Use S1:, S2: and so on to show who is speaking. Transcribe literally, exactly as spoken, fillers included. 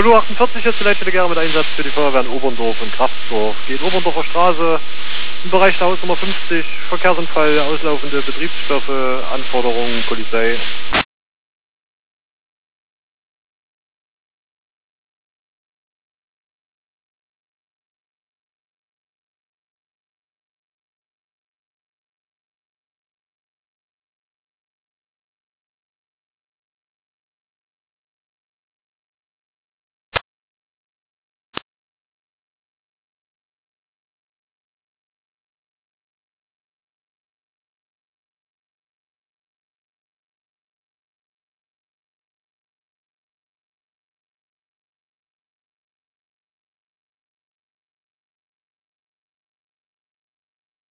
S1: Peugeot achtundvierzig, jetzt die Leitstelle gerne mit Einsatz für die Feuerwehren Oberndorf und Kraftsdorf. Geht Oberndorfer Straße im Bereich der Hausnummer fünfzig, Verkehrsunfall, auslaufende Betriebsstoffe, Anforderungen, Polizei.